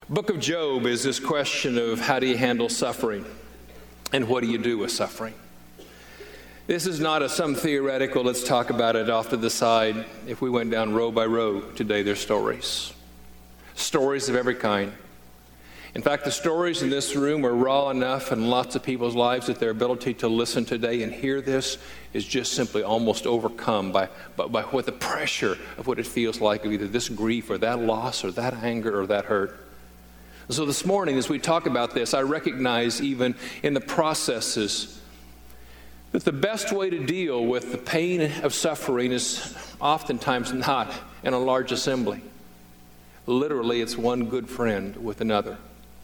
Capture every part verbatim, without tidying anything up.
Book of Job is this question of how do you handle suffering and what do you do with suffering. This is not a some theoretical, let's talk about it off to the side. If we went down row by row today, there's stories. Stories of every kind. In fact, the stories in this room are raw enough in lots of people's lives that their ability to listen today and hear this is just simply almost overcome by, by, by what the pressure of what it feels like of either this grief or that loss or that anger or that hurt. So this morning, as we talk about this, I recognize even in the processes that the best way to deal with the pain of suffering is oftentimes not in a large assembly. Literally, it's one good friend with another.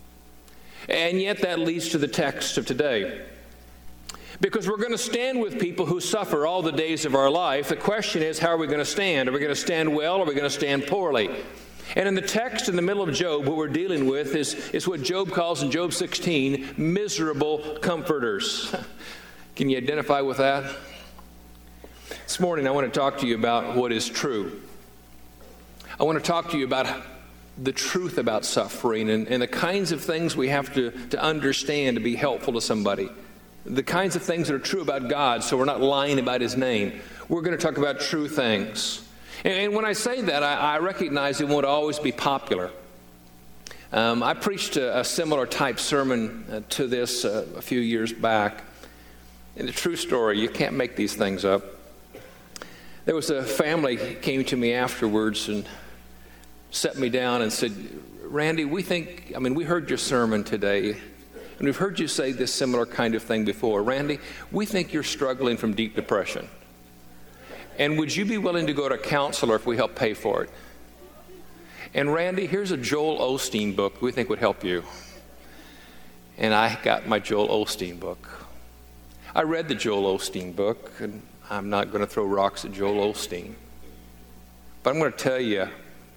And yet that leads to the text of today. Because we're going to stand with people who suffer all the days of our life. The question is, how are we going to stand? Are we going to stand well or are we going to stand poorly? And in the text in the middle of Job, what we're dealing with is, is what Job calls in Job sixteen, miserable comforters. Can you identify with that? This morning I want to talk to you about what is true. I want to talk to you about the truth about suffering and, and the kinds of things we have to, to understand to be helpful to somebody. The kinds of things that are true about God so we're not lying about His name. We're going to talk about true things. And when I say that, I, I recognize it won't always be popular. Um, I preached a, a similar type sermon uh, to this uh, a few years back. And the true story, you can't make these things up. There was a family came to me afterwards and set me down and said, Randy, we think, I mean, we heard your sermon today, and we've heard you say this similar kind of thing before. Randy, we think you're struggling from deep depression. And would you be willing to go to a counselor if we help pay for it? And Randy, here's a Joel Osteen book we think would help you. And I got my Joel Osteen book. I read the Joel Osteen book, and I'm not going to throw rocks at Joel Osteen. But I'm going to tell you,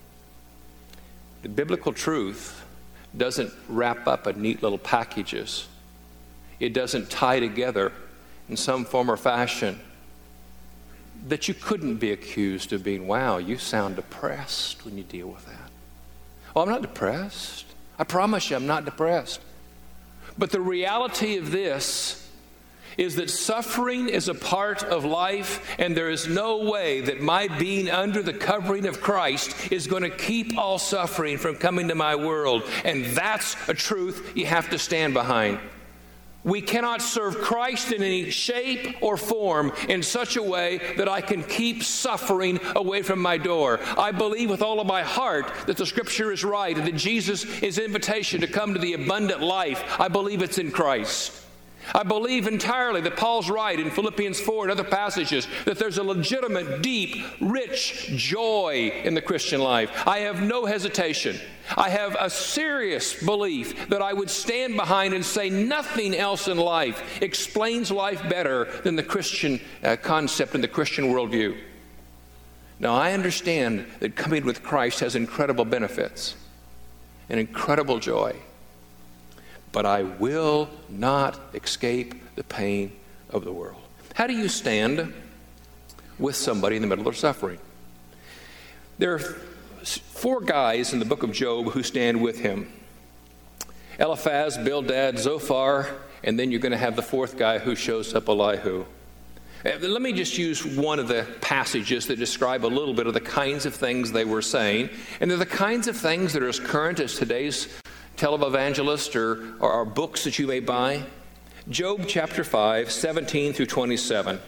the biblical truth doesn't wrap up in neat little packages. It doesn't tie together in some form or fashion that you couldn't be accused of being, wow, you sound depressed when you deal with that. Well, I'm not depressed. I promise you I'm not depressed. But the reality of this is that suffering is a part of life, and there is no way that my being under the covering of Christ is going to keep all suffering from coming to my world. And that's a truth you have to stand behind. We cannot serve Christ in any shape or form in such a way that I can keep suffering away from my door. I believe with all of my heart that the Scripture is right and that Jesus' invitation to come to the abundant life, I believe it's in Christ. I believe entirely that Paul's right in Philippians four and other passages that there's a legitimate, deep, rich joy in the Christian life. I have no hesitation. I have a serious belief that I would stand behind and say nothing else in life explains life better than the Christian uh, concept and the Christian worldview. Now, I understand that coming with Christ has incredible benefits and incredible joy. But I will not escape the pain of the world. How do you stand with somebody in the middle of their suffering? There are four guys in the book of Job who stand with him. Eliphaz, Bildad, Zophar, and then you're going to have the fourth guy who shows up, Elihu. Let me just use one of the passages that describe a little bit of the kinds of things they were saying. And they're the kinds of things that are as current as today's televangelist or, or, or books that you may buy. Job chapter five, seventeen through twenty-seven.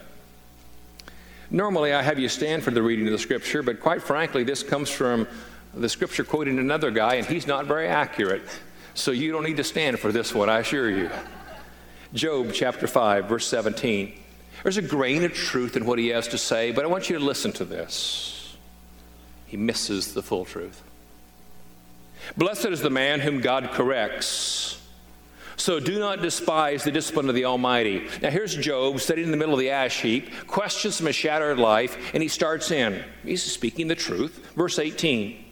Normally I have you stand for the reading of the Scripture, but quite frankly, this comes from the Scripture quoting another guy, and he's not very accurate. So you don't need to stand for this one, I assure you. Job chapter five, verse seventeen. There's a grain of truth in what he has to say, but I want you to listen to this. He misses the full truth. Blessed is the man whom God corrects. So do not despise the discipline of the Almighty. Now here's Job sitting in the middle of the ash heap, questions from his shattered life, and he starts in. He's speaking the truth. Verse eighteen.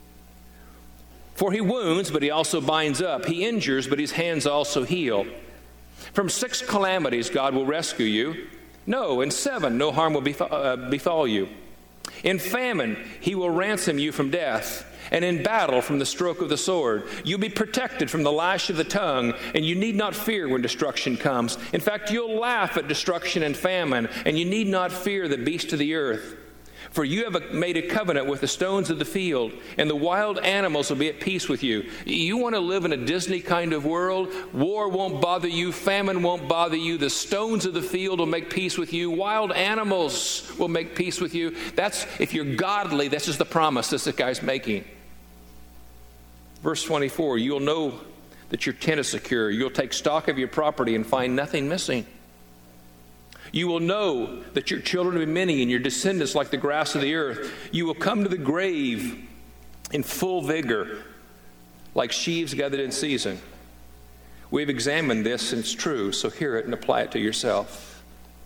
For he wounds, but he also binds up. He injures, but his hands also heal. From six calamities God will rescue you. No, in seven no harm will befall, uh, befall you. In famine he will ransom you from death. and in battle from the stroke of the sword. You'll be protected from the lash of the tongue, and you need not fear when destruction comes. In fact, you'll laugh at destruction and famine, and you need not fear the beast of the earth. For you have made a covenant with the stones of the field, and the wild animals will be at peace with you. You want to live in a Disney kind of world? War won't bother you. Famine won't bother you. The stones of the field will make peace with you. Wild animals will make peace with you. That's, if you're godly, this is the promise this guy's making. Verse twenty-four, you'll know that your tent is secure. You'll take stock of your property and find nothing missing. You will know that your children will be many and your descendants like the grass of the earth. You will come to the grave in full vigor, like sheaves gathered in season. We've examined this and it's true, so hear it and apply it to yourself.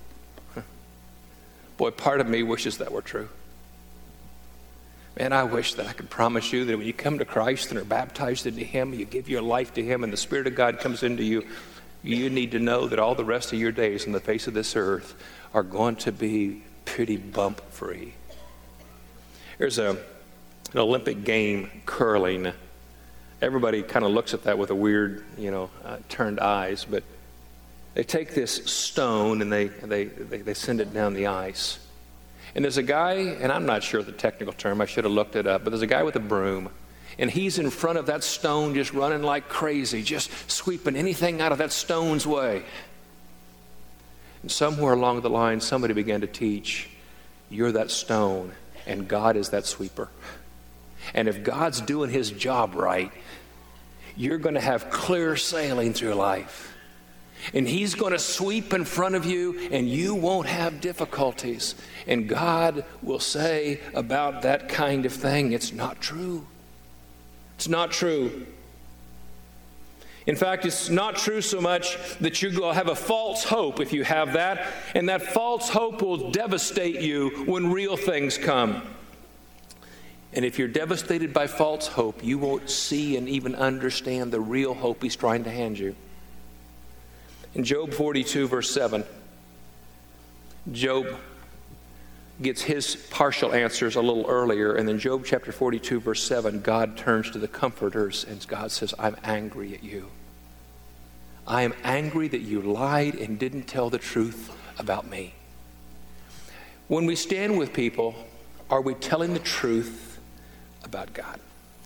Boy, part of me wishes that were true. Man, I wish that I could promise you that when you come to Christ and are baptized into Him, you give your life to Him and the Spirit of God comes into you, you need to know that all the rest of your days on the face of this earth are going to be pretty bump free. There's a, an Olympic game, curling. Everybody kind of looks at that with a weird, you know, uh, turned eyes, but they take this stone and they, they, they, they send it down the ice. And there's a guy, and I'm not sure the technical term, I should have looked it up, but there's a guy with a broom. And he's in front of that stone just running like crazy, just sweeping anything out of that stone's way. And somewhere along the line, somebody began to teach, you're that stone, and God is that sweeper. And if God's doing His job right, you're going to have clear sailing through life. And He's going to sweep in front of you, and you won't have difficulties. And God will say about that kind of thing, it's not true. It's not true. In fact, it's not true so much that you will have a false hope if you have that, and that false hope will devastate you when real things come. And if you're devastated by false hope, you won't see and even understand the real hope He's trying to hand you. In Job forty-two, verse seven, Job gets his partial answers a little earlier, and then Job chapter forty-two, verse seven, God turns to the comforters and God says, I'm angry at you. I am angry that you lied and didn't tell the truth about me. When we stand with people, are we telling the truth about God?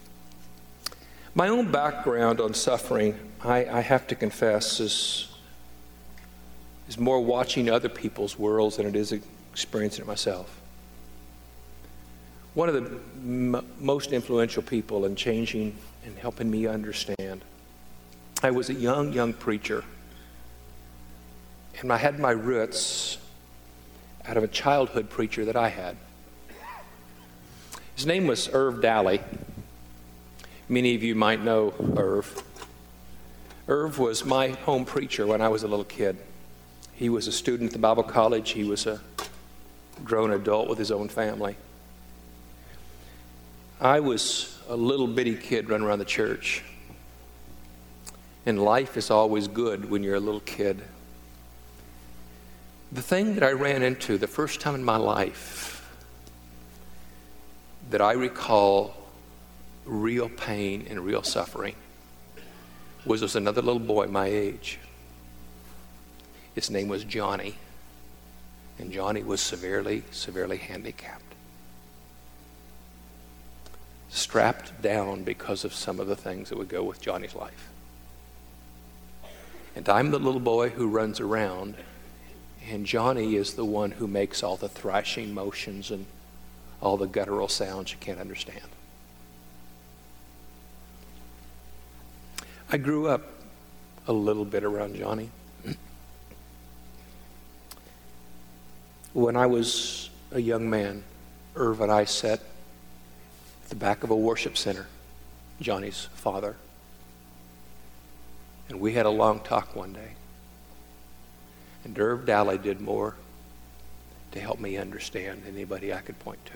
My own background on suffering, I, I have to confess, is, is more watching other people's worlds than it is experiencing it myself. One of the m- most influential people in changing and helping me understand, I was a young, young preacher, and I had my roots out of a childhood preacher that I had. His name was Irv Dalley. Many of you might know Irv. Irv was my home preacher when I was a little kid. He was a student at the Bible college. He was a grown adult with his own family. I was a little bitty kid running around the church. And life is always good when you're a little kid. The thing that I ran into the first time in my life that I recall real pain and real suffering was was another little boy my age. His name was Johnny. And Johnny was severely, severely handicapped. Strapped down because of some of the things that would go with Johnny's life. And I'm the little boy who runs around, and Johnny is the one who makes all the thrashing motions and all the guttural sounds you can't understand. I grew up a little bit around Johnny. When I was a young man, Irv and I sat at the back of a worship center, Johnny's father. And we had a long talk one day. And Irv Dalley did more to help me understand than anybody I could point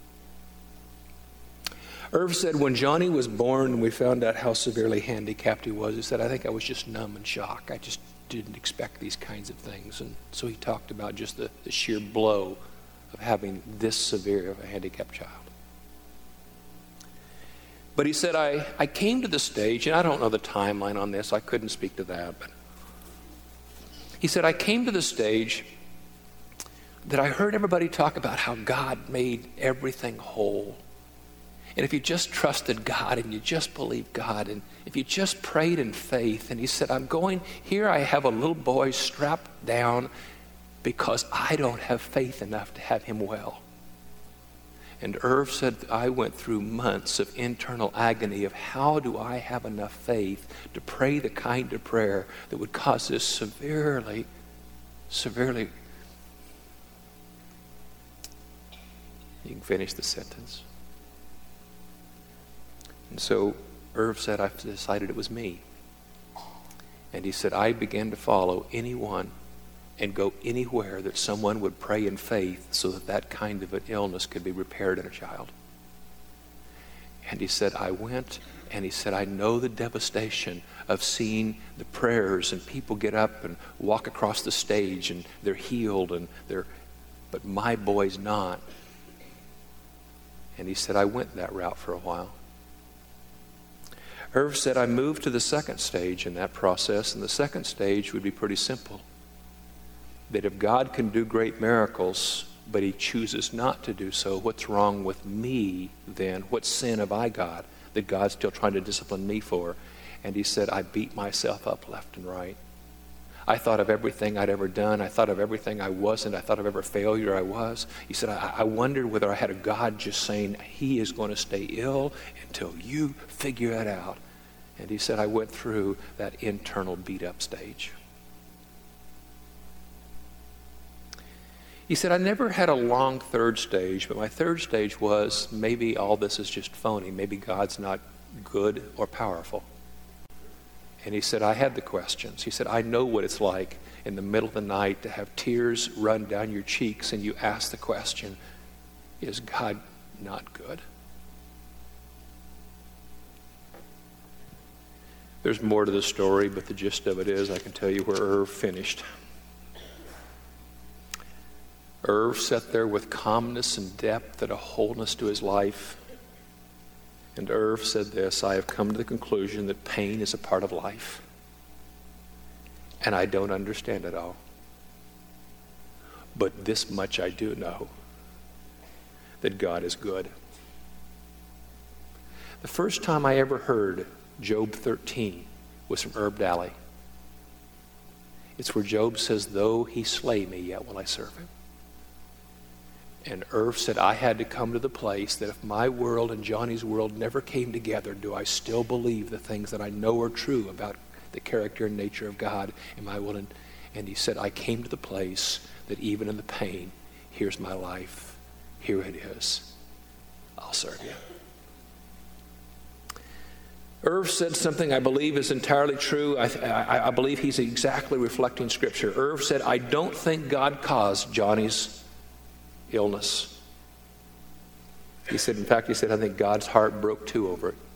to. Irv said when Johnny was born and we found out how severely handicapped he was, he said, I think I was just numb and shocked. I just didn't expect these kinds of things. And so he talked about just the, the sheer blow of having this severe of a handicapped child. But he said, I, I came to the stage, and I don't know the timeline on this. I couldn't speak to that. But he said, I came to the stage that I heard everybody talk about how God made everything whole. And if you just trusted God and you just believed God and if you just prayed in faith. And he said, I'm going, here I have a little boy strapped down because I don't have faith enough to have him well. And Irv said, I went through months of internal agony of how do I have enough faith to pray the kind of prayer that would cause this severely, severely. You can finish the sentence. And so Irv said, I've decided it was me. And he said, I began to follow anyone and go anywhere that someone would pray in faith so that that kind of an illness could be repaired in a child. And he said, I went, and he said, I know the devastation of seeing the prayers and people get up and walk across the stage and they're healed and they're, but my boy's not. And he said, I went that route for a while. Irv said, I moved to the second stage in that process, and the second stage would be pretty simple. That if God can do great miracles, but he chooses not to do so, what's wrong with me then? What sin have I got that God's still trying to discipline me for? And he said, I beat myself up left and right. I thought of everything I'd ever done. I thought of everything I wasn't. I thought of every failure I was. He said, I, I wondered whether I had a God just saying, he is going to stay ill until you figure it out. And he said, I went through that internal beat-up stage. He said, I never had a long third stage, but my third stage was maybe all this is just phony. Maybe God's not good or powerful. And he said, I had the questions. He said, I know what it's like in the middle of the night to have tears run down your cheeks and you ask the question, is God not good? There's more to the story, but the gist of it is I can tell you where Irv finished. Irv sat there with calmness and depth and a wholeness to his life. And Irv said this, I have come to the conclusion that pain is a part of life. And I don't understand it all. But this much I do know, that God is good. The first time I ever heard Job thirteen was from Irv Daly. It's where Job says, though he slay me, yet will I serve him. And Irv said, I had to come to the place that if my world and Johnny's world never came together, do I still believe the things that I know are true about the character and nature of God? Am I willing? And he said, I came to the place that even in the pain, here's my life. Here it is. I'll serve you. Irv said something I believe is entirely true. I, I, I believe he's exactly reflecting Scripture. Irv said, I don't think God caused Johnny's illness. He said, in fact, he said, I think God's heart broke too over it.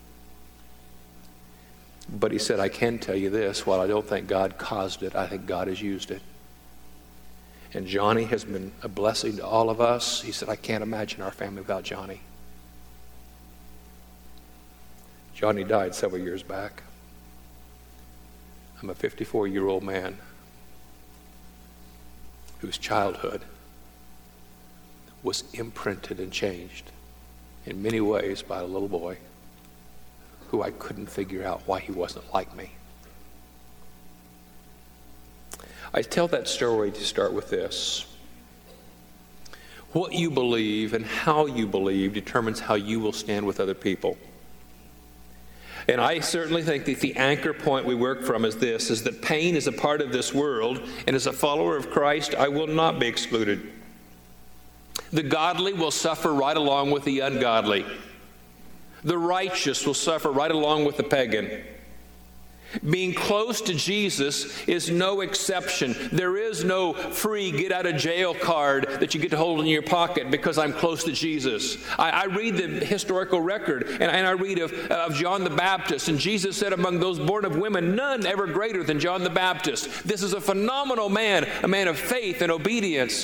But he said, I can tell you this, while I don't think God caused it, I think God has used it. And Johnny has been a blessing to all of us. He said, I can't imagine our family without Johnny. Johnny died several years back. I'm a fifty-four-year-old man whose childhood was imprinted and changed in many ways by a little boy who I couldn't figure out why he wasn't like me. I tell that story to start with this. What you believe and how you believe determines how you will stand with other people. And I certainly think that the anchor point we work from is this, is that pain is a part of this world, and as a follower of Christ, I will not be excluded. The godly will suffer right along with the ungodly. The righteous will suffer right along with the pagan. Being close to Jesus is no exception. There is no free get-out-of-jail card that you get to hold in your pocket because I'm close to Jesus. I, I read the historical record, and, and I read of, of John the Baptist, and Jesus said among those born of women, none ever greater than John the Baptist. This is a phenomenal man, a man of faith and obedience.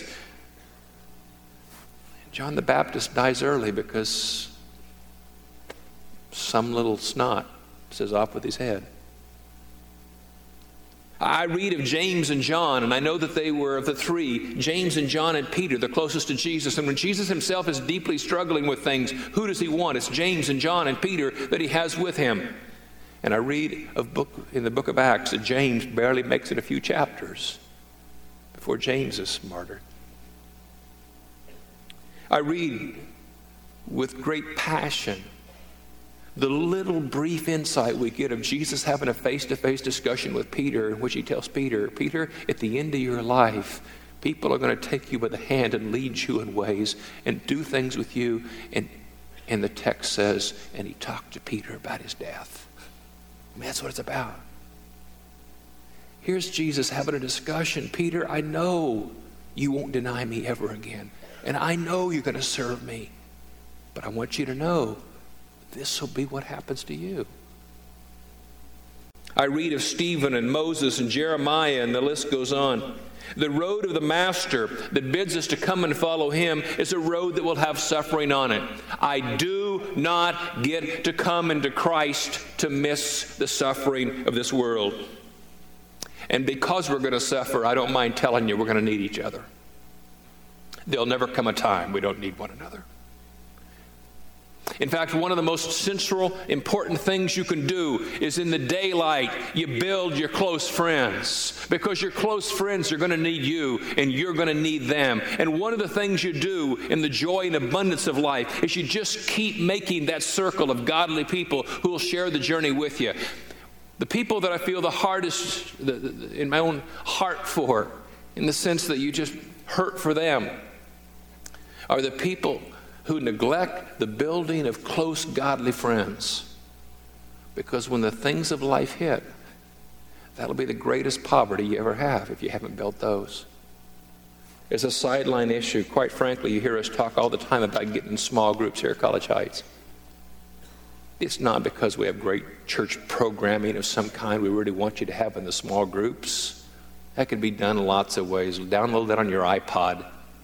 John the Baptist dies early because some little snot says off with his head. I read of James and John, and I know that they were of the three, James and John and Peter, the closest to Jesus. And when Jesus himself is deeply struggling with things, who does he want? It's James and John and Peter that he has with him. And I read of book in the book of Acts that James barely makes it a few chapters before James is martyred. I read with great passion the little brief insight we get of Jesus having a face-to-face discussion with Peter, in which he tells Peter, Peter, at the end of your life, people are going to take you by the hand and lead you in ways and do things with you. And, and the text says, and he talked to Peter about his death. I mean, that's what it's about. Here's Jesus having a discussion. Peter, I know you won't deny me ever again. And I know you're going to serve me. But I want you to know this will be what happens to you. I read of Stephen and Moses and Jeremiah, and the list goes on. The road of the Master that bids us to come and follow him is a road that will have suffering on it. I do not get to come into Christ to miss the suffering of this world. And because we're going to suffer, I don't mind telling you we're going to need each other. There'll never come a time we don't need one another. In fact, one of the most central, important things you can do is in the daylight, you build your close friends. Because your close friends are going to need you, and you're going to need them. And one of the things you do in the joy and abundance of life is you just keep making that circle of godly people who will share the journey with you. The people that I feel the hardest the, the, in my own heart for, in the sense that you just hurt for them, are the people who neglect the building of close godly friends. Because when the things of life hit, that'll be the greatest poverty you ever have if you haven't built those. As a sideline issue, quite frankly, you hear us talk all the time about getting in small groups here at College Heights. It's not because we have great church programming of some kind we really want you to have in the small groups. That can be done in lots of ways. Download that on your iPod.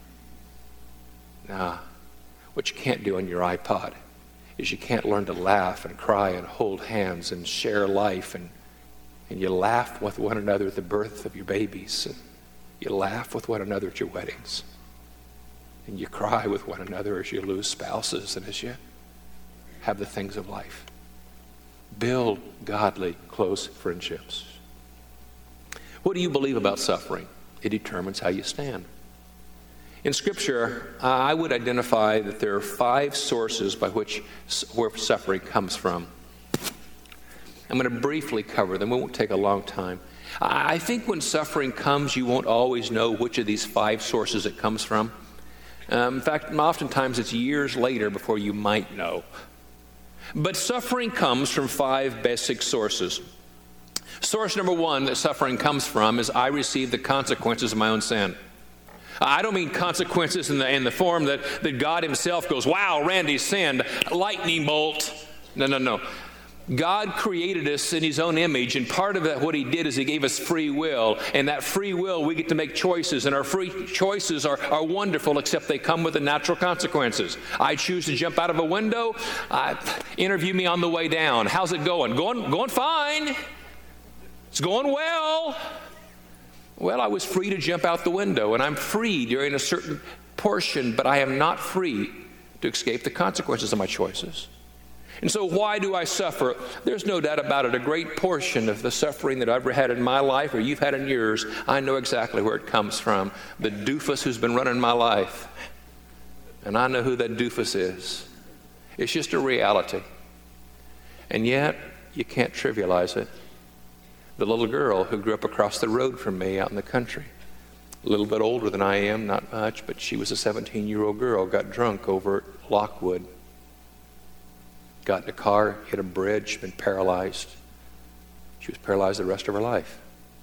Nah. What you can't do on your iPod is you can't learn to laugh and cry and hold hands and share life. And, and you laugh with one another at the birth of your babies. And you laugh with one another at your weddings. And you cry with one another as you lose spouses and as you have the things of life. Build godly, close friendships. What do you believe about suffering? It determines how you stand. In Scripture, uh, I would identify that there are five sources by which where suffering comes from. I'm going to briefly cover them. It won't take a long time. I think when suffering comes, you won't always know which of these five sources it comes from. Um, in fact, oftentimes it's years later before you might know. But suffering comes from five basic sources. Source number one that suffering comes from is I receive the consequences of my own sin. I don't mean consequences in the, in the form that, that God himself goes, wow, Randy sinned, lightning bolt. No, no, no. God created us in his own image, and part of that, what he did is he gave us free will. And that free will, we get to make choices, and our free choices are, are wonderful, except they come with the natural consequences. I choose to jump out of a window. Uh, interview me on the way down. How's it going? Going, going fine. It's going well. Well, I was free to jump out the window, and I'm free during a certain portion, but I am not free to escape the consequences of my choices. And so why do I suffer? There's no doubt about it. A great portion of the suffering that I've ever had in my life or you've had in yours, I know exactly where it comes from. The doofus who's been running my life. And I know who that doofus is. It's just a reality. And yet, you can't trivialize it. The little girl who grew up across the road from me out in the country, a little bit older than I am, not much, but she was a seventeen-year-old girl, got drunk over at Lockwood. Got in a car, hit a bridge, been paralyzed. She was paralyzed the rest of her life.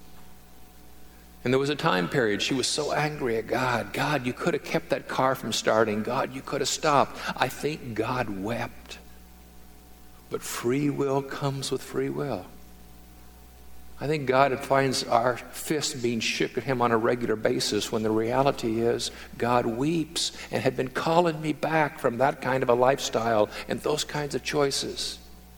And there was a time period she was so angry at God. God, you could have kept that car from starting. God, you could have stopped. I think God wept. But free will comes with free will. I think God finds our fists being shook at him on a regular basis when the reality is God weeps and had been calling me back from that kind of a lifestyle and those kinds of choices.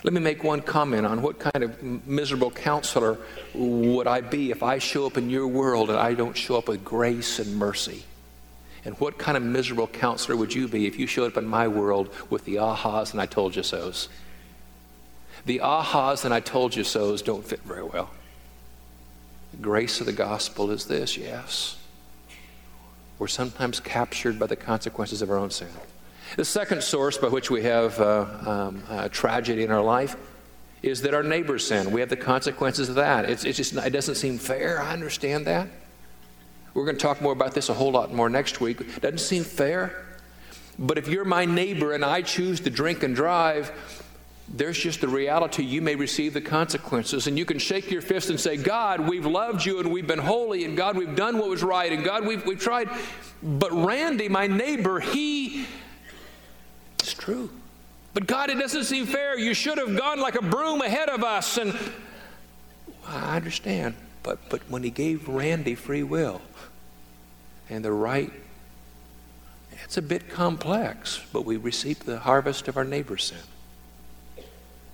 Let me make one comment on what kind of miserable counselor would I be if I show up in your world and I don't show up with grace and mercy. And what kind of miserable counselor would you be if you showed up in my world with the ahas and I told you so's? The ahas and I told you so's don't fit very well. The grace of the gospel is this, yes. We're sometimes captured by the consequences of our own sin. The second source by which we have uh, um, uh, tragedy in our life is that our neighbors sin. We have the consequences of that. It's, it's just, it doesn't seem fair. I understand that. We're going to talk more about this a whole lot more next week. It doesn't seem fair. But if you're my neighbor and I choose to drink and drive, there's just the reality you may receive the consequences. And you can shake your fist and say, God, we've loved you and we've been holy, and God, we've done what was right, and God, we've, we've tried. But Randy, my neighbor, he... It's true. But God, it doesn't seem fair. You should have gone like a broom ahead of us. And I understand. But, but when he gave Randy free will and the right, it's a bit complex, but we reap the harvest of our neighbor's sin.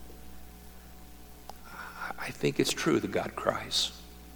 I think it's true that God cries.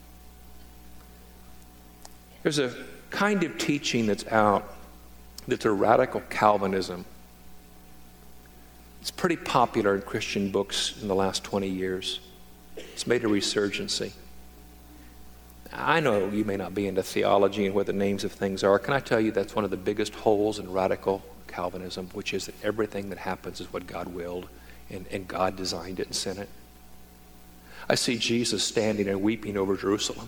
There's a kind of teaching that's out that's a radical Calvinism. It's pretty popular in Christian books in the last twenty years. It's made a resurgency. I know you may not be into theology and what the names of things are. Can I tell you that's one of the biggest holes in radical Calvinism, which is that everything that happens is what God willed, and, and God designed it and sent it. I see Jesus standing and weeping over Jerusalem.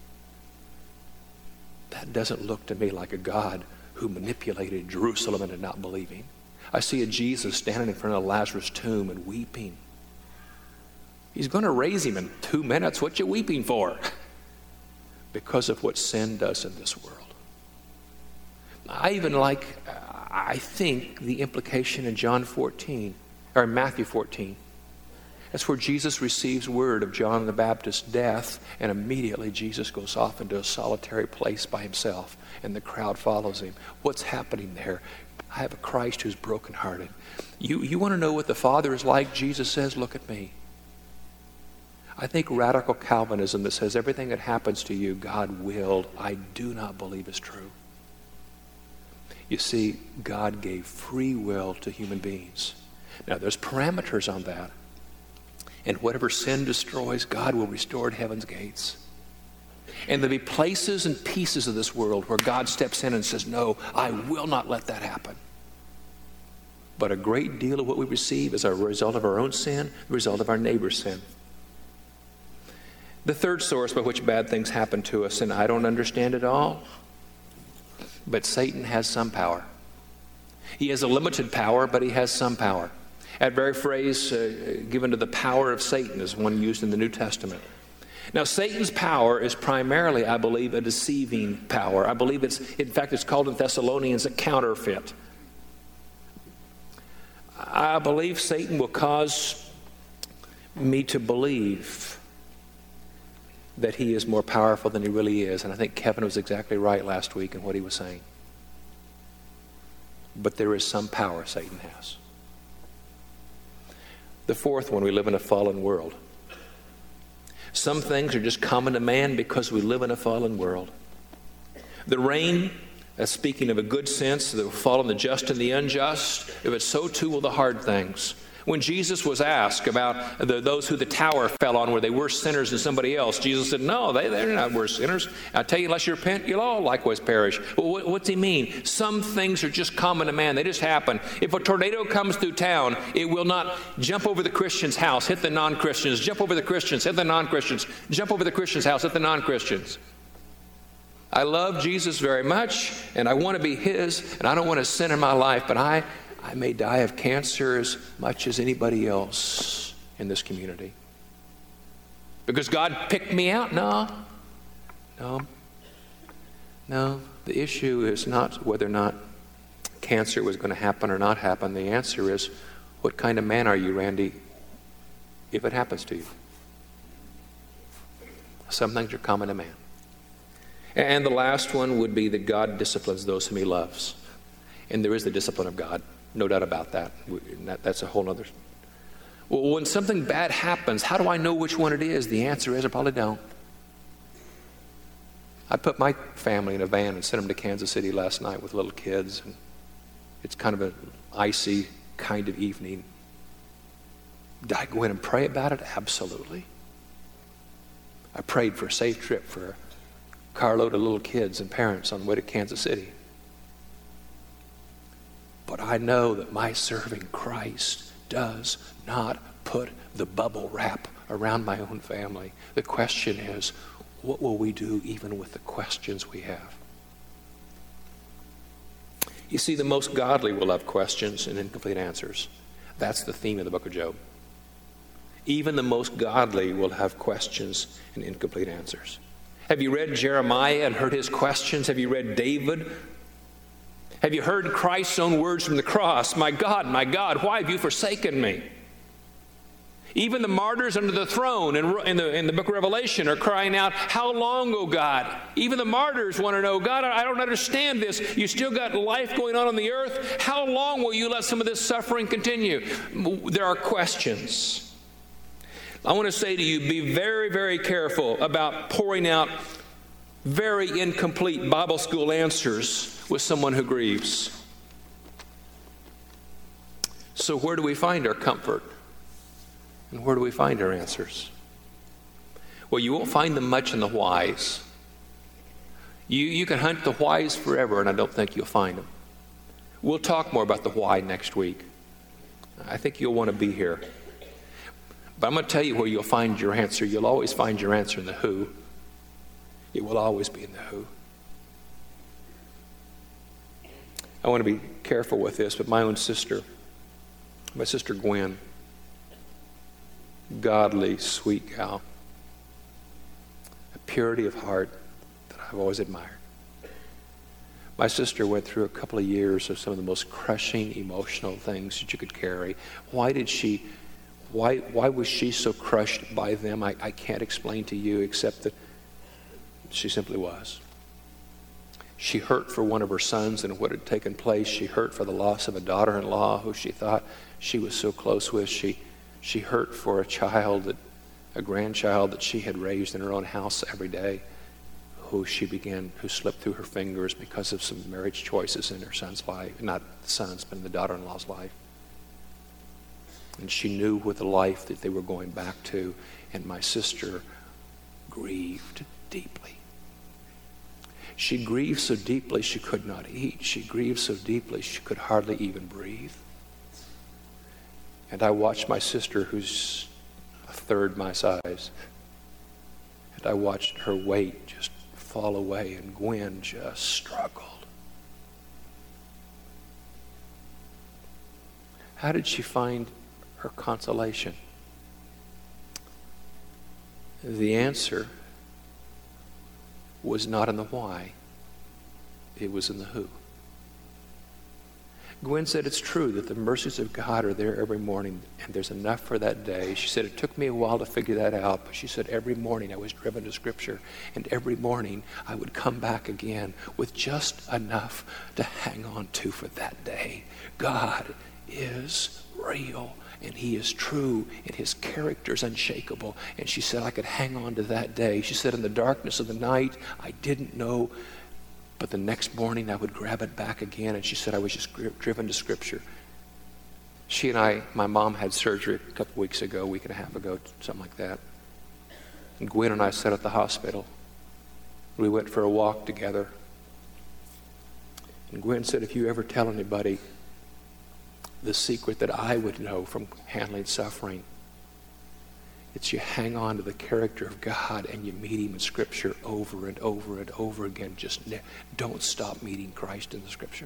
That doesn't look to me like a God who manipulated Jerusalem into not believing. I see a Jesus standing in front of Lazarus' tomb and weeping. He's going to raise him in two minutes. What you weeping for? Because of what sin does in this world. I even like, I think, the implication in John fourteen, or Matthew fourteen. That's where Jesus receives word of John the Baptist's death, and immediately Jesus goes off into a solitary place by himself, and the crowd follows him. What's happening there? I have a Christ who's brokenhearted. You, you want to know what the Father is like? Jesus says, look at me. I think radical Calvinism that says everything that happens to you, God willed, I do not believe is true. You see, God gave free will to human beings. Now, there's parameters on that. And whatever sin destroys, God will restore at heaven's gates. And there'll be places and pieces of this world where God steps in and says, no, I will not let that happen. But a great deal of what we receive is a result of our own sin, the result of our neighbor's sin. The third source by which bad things happen to us, and I don't understand it all, but Satan has some power. He has a limited power, but he has some power. That very phrase, uh, given to the power of Satan, is one used in the New Testament. Now, Satan's power is primarily, I believe, a deceiving power. I believe it's, in fact, it's called in Thessalonians a counterfeit. I believe Satan will cause me to believe that he is more powerful than he really is. And I think Kevin was exactly right last week in what he was saying. But there is some power Satan has. The fourth one, we live in a fallen world. Some things are just common to man because we live in a fallen world. The rain, that's speaking of a good sense, that will fall on the just and the unjust. If it's so, too will the hard things. When Jesus was asked about the, those who the tower fell on, were they worse sinners than somebody else? Jesus said, no, they, they're not worse sinners. I tell you, unless you repent, you'll all likewise perish. Well, what, what's he mean? Some things are just common to man. They just happen. If a tornado comes through town, it will not jump over the Christian's house, hit the non-Christians, jump over the Christians, hit the non-Christians, jump over the Christian's house, hit the non-Christians. I love Jesus very much, and I want to be his, and I don't want to sin in my life, but I... I may die of cancer as much as anybody else in this community. Because God picked me out? No. No. No. The issue is not whether or not cancer was going to happen or not happen. The answer is, what kind of man are you, Randy, if it happens to you? Some things are common to man. And the last one would be that God disciplines those whom he loves. And there is the discipline of God. No doubt about that. That's a whole other Well, when something bad happens, how do I know which one it is? The answer is I probably don't. I put my family in a van and sent them to Kansas City last night with little kids. And it's kind of an icy kind of evening. Did I go in and pray about it? Absolutely. I prayed for a safe trip for a carload of little kids and parents on the way to Kansas City. But I know that my serving Christ does not put the bubble wrap around my own family. The question is, what will we do even with the questions we have? You see, the most godly will have questions and incomplete answers. That's the theme of the book of Job. Even the most godly will have questions and incomplete answers. Have you read Jeremiah and heard his questions? Have you read David? Have you heard Christ's own words from the cross? My God, my God, why have you forsaken me? Even the martyrs under the throne in, in, the, in the book of Revelation are crying out, how long, O God? Even the martyrs want to know, God, I don't understand this. You still got life going on on the earth. How long will you let some of this suffering continue? There are questions. I want to say to you, be very, very careful about pouring out very incomplete Bible school answers with someone who grieves. So where do we find our comfort? And where do we find our answers? Well, you won't find them much in the whys. You, you can hunt the whys forever, and I don't think you'll find them. We'll talk more about the why next week. I think you'll want to be here. But I'm going to tell you where you'll find your answer. You'll always find your answer in the who. It will always be in the who. I want to be careful with this, but my own sister, my sister Gwen, godly, sweet gal, a purity of heart that I've always admired. My sister went through a couple of years of some of the most crushing emotional things that you could carry. Why did she Why, why was she so crushed by them? I, I can't explain to you except that she simply was. She hurt for one of her sons and what had taken place. She hurt for the loss of a daughter-in-law who she thought she was so close with. She, she hurt for a child, that, a grandchild that she had raised in her own house every day, who she began, who slipped through her fingers because of some marriage choices in her son's life. Not the son's, but in the daughter-in-law's life. And she knew what the life that they were going back to, and my sister grieved deeply. She grieved so deeply she could not eat. She grieved so deeply she could hardly even breathe. And I watched my sister, who's a third my size, and I watched her weight just fall away, and Gwen just struggled. How did she find her consolation? The answer was not in the why, it was in the who. Gwen said it's true that the mercies of God are there every morning, and there's enough for that day. She said it took me a while to figure that out, but she said every morning I was driven to Scripture, and every morning I would come back again with just enough to hang on to for that day. God is real, and he is true, and his character is unshakable. And she said I could hang on to that day. She said in the darkness of the night, I didn't know, but the next morning I would grab it back again. And she said I was just driven to Scripture. She and I, my mom had surgery a couple weeks ago, a week and a half ago, something like that. And Gwen and I sat at the hospital. We went for a walk together. And Gwen said, if you ever tell anybody the secret that I would know from handling suffering, it's you hang on to the character of God and you meet him in Scripture over and over and over again. Just ne- don't stop meeting Christ in the Scripture.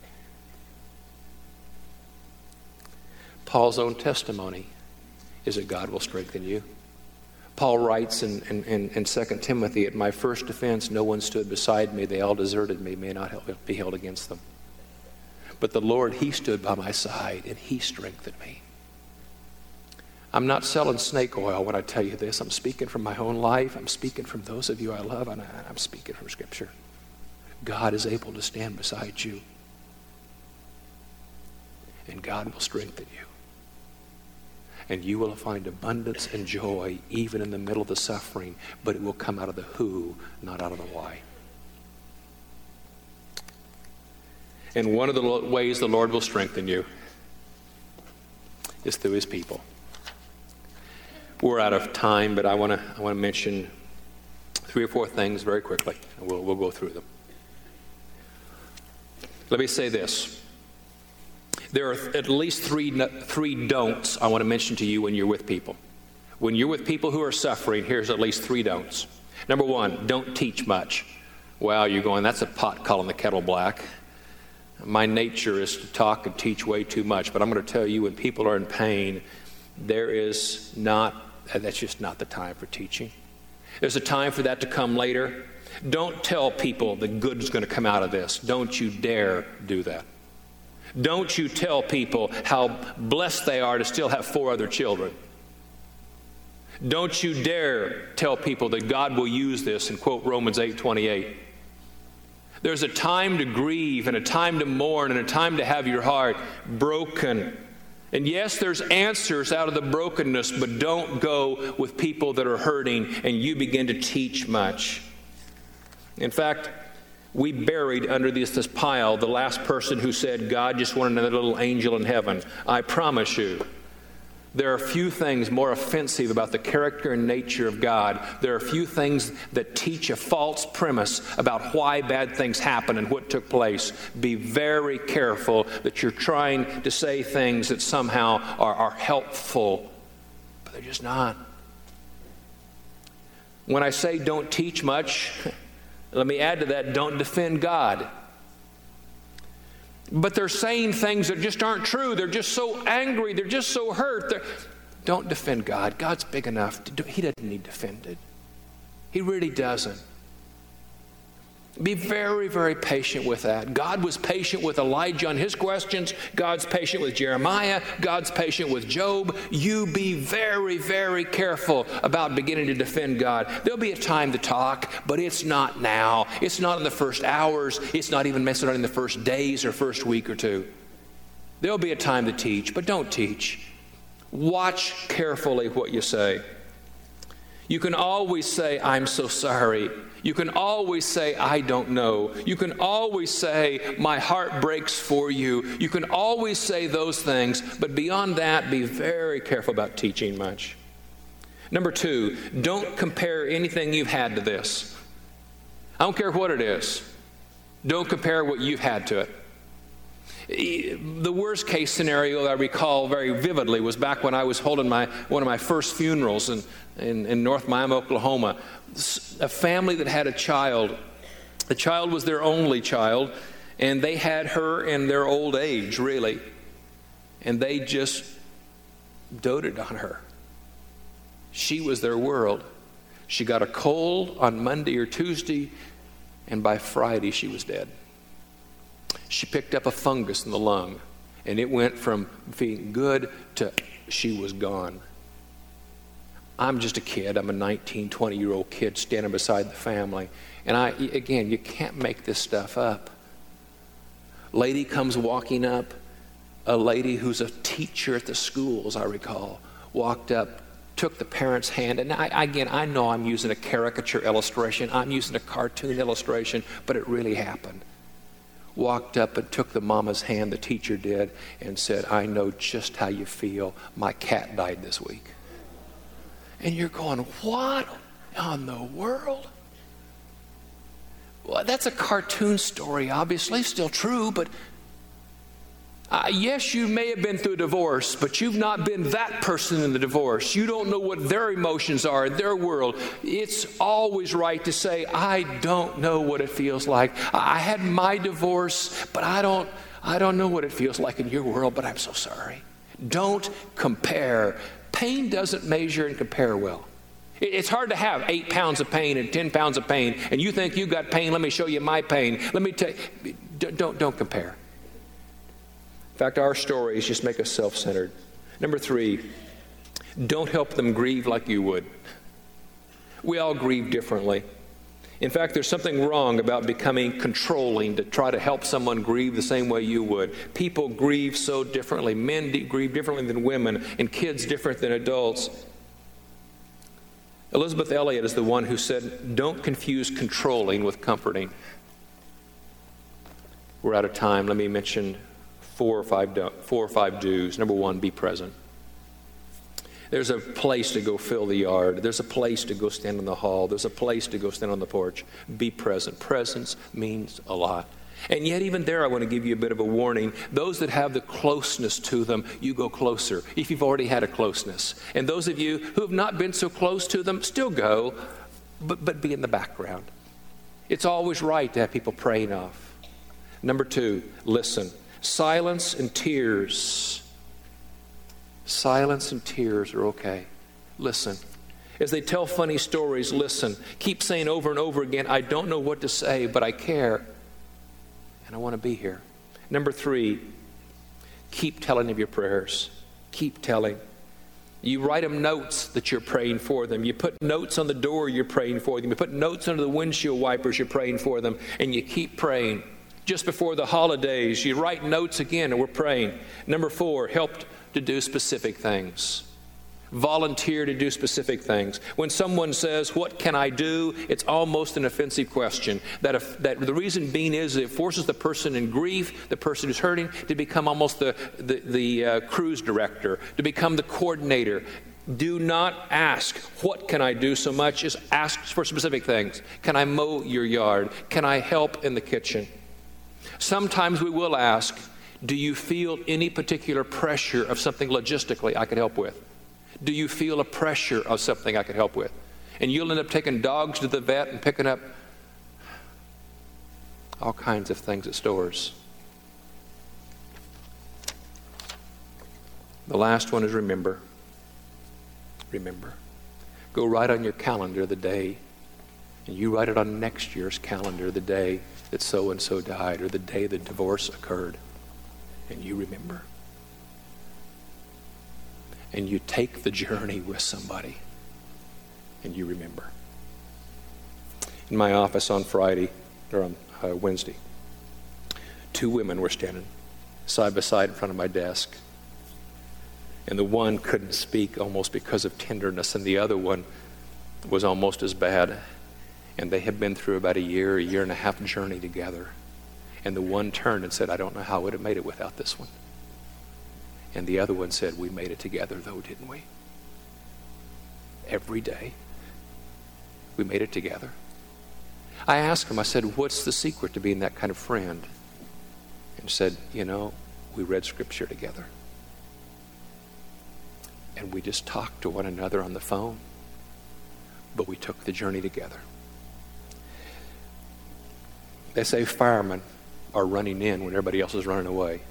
Paul's own testimony is that God will strengthen you. Paul writes in, in, in, in Second Timothy, at my first defense no one stood beside me, they all deserted me, may not be held against them. But the Lord, he stood by my side and he strengthened me. I'm not selling snake oil when I tell you this. I'm speaking from my own life. I'm speaking from those of you I love, and I'm speaking from Scripture. God is able to stand beside you, and God will strengthen you. And you will find abundance and joy even in the middle of the suffering, but it will come out of the who, not out of the why. And one of the ways the Lord will strengthen you is through his people. We're out of time, but I want to I want to mention three or four things very quickly, and we'll, we'll go through them. Let me say this. There are at least three, three don'ts I want to mention to you when you're with people. When you're with people who are suffering, here's at least three don'ts. Number one, don't teach much. Wow, you're going, that's a pot calling the kettle black. My nature is to talk and teach way too much, but I'm going to tell you, when people are in pain, there is not, that's just not the time for teaching. There's a time for that to come later. Don't tell people the good is going to come out of this. Don't you dare do that. Don't you tell people how blessed they are to still have four other children. Don't you dare tell people that God will use this and quote Romans eight twenty-eight. There's a time to grieve and a time to mourn and a time to have your heart broken. And yes, there's answers out of the brokenness, but don't go with people that are hurting and you begin to teach much. In fact, we buried under this, this pile the last person who said, God just wanted another little angel in heaven. I promise you, there are few things more offensive about the character and nature of God. There are few things that teach a false premise about why bad things happen and what took place. Be very careful that you're trying to say things that somehow are, are helpful, but they're just not. When I say don't teach much, let me add to that, don't defend God. But they're saying things that just aren't true. They're just so angry. They're just so hurt. They're, don't defend God. God's big enough. To do, he doesn't need defended. He really doesn't. Be very, very patient with that. God was patient with Elijah on his questions. God's patient with Jeremiah. God's patient with Job. You be very, very careful about beginning to defend God. There'll be a time to talk, but it's not now. It's not in the first hours. It's not even necessarily in the first days or first week or two. There'll be a time to teach, but don't teach. Watch carefully what you say. You can always say, I'm so sorry. You can always say, I don't know. You can always say, my heart breaks for you. You can always say those things, but beyond that, be very careful about teaching much. Number two, don't compare anything you've had to this. I don't care what it is. Don't compare what you've had to it. The worst case scenario I recall very vividly was back when I was holding my one of my first funerals in, in, in North Miami, Oklahoma. A family that had a child. The child was their only child, and they had her in their old age, really. And they just doted on her. She was their world. She got a cold on Monday or Tuesday, and by Friday she was dead. She picked up a fungus in the lung, and it went from being good to she was gone. I'm just a kid. I'm a nineteen, twenty-year-old kid standing beside the family. And I, again, you can't make this stuff up. Lady comes walking up, a lady who's a teacher at the school, as I recall, walked up, took the parent's hand. And I, again, I know I'm using a caricature illustration. I'm using a cartoon illustration, but it really happened. Walked up and took the mama's hand, the teacher did, and said, I know just how you feel. My cat died this week. And you're going, what in the world? Well, that's a cartoon story, obviously, still true, but uh, yes, you may have been through a divorce, but you've not been that person in the divorce. You don't know what their emotions are in their world. It's always right to say, I don't know what it feels like. I had my divorce, but I don't, I don't know what it feels like in your world, but I'm so sorry. Don't compare. Pain doesn't measure and compare well. It's hard to have eight pounds of pain and ten pounds of pain, and you think you've got pain. Let me show you my pain. Let me tell you. Don't, don't compare. In fact, our stories just make us self-centered. Number three, don't help them grieve like you would. We all grieve differently. In fact, there's something wrong about becoming controlling to try to help someone grieve the same way you would. People grieve so differently. Men de- grieve differently than women, and kids different than adults. Elizabeth Elliot is the one who said, "Don't confuse controlling with comforting." We're out of time. Let me mention four or five do- four or five do's. Number one, be present. There's a place to go fill the yard. There's a place to go stand in the hall. There's a place to go stand on the porch. Be present. Presence means a lot. And yet even there, I want to give you a bit of a warning. Those that have the closeness to them, you go closer if you've already had a closeness. And those of you who have not been so close to them, still go, but, but be in the background. It's always right to have people praying off. Number two, listen. Silence and tears. Silence and tears are okay. Listen. As they tell funny stories, listen. Keep saying over and over again, I don't know what to say, but I care. And I want to be here. Number three, keep telling of your prayers. Keep telling. You write them notes that you're praying for them. You put notes on the door you're praying for them. You put notes under the windshield wipers you're praying for them. And you keep praying. Just before the holidays, you write notes again and we're praying. Number four, help to do specific things. Volunteer to do specific things. When someone says, what can I do? It's almost an offensive question. That, if, that the reason being is it forces the person in grief, the person who's hurting, to become almost the, the, the uh, cruise director, to become the coordinator. Do not ask, what can I do so much? Just ask for specific things. Can I mow your yard? Can I help in the kitchen? Sometimes we will ask, do you feel any particular pressure of something logistically I could help with? Do you feel a pressure of something I could help with? And you'll end up taking dogs to the vet and picking up all kinds of things at stores. The last one is remember. Remember. Go write on your calendar the day, and you write it on next year's calendar, the day that so-and-so died or the day the divorce occurred. And you remember. And you take the journey with somebody. And you remember. In my office on Friday, or on uh, Wednesday, two women were standing side by side in front of my desk. And the one couldn't speak almost because of tenderness, and the other one was almost as bad. And they had been through about a year, a year and a half journey together. And the one turned and said, I don't know how I would have made it without this one. And the other one said, we made it together though, didn't we? Every day. We made it together. I asked him, I said, what's the secret to being that kind of friend? And said, you know, we read scripture together. And we just talked to one another on the phone. But we took the journey together. They say firemen are running in when everybody else is running away.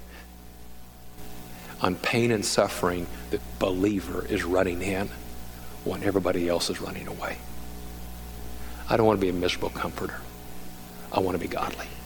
On pain and suffering, the believer is running in when everybody else is running away. I don't want to be a miserable comforter. I want to be godly.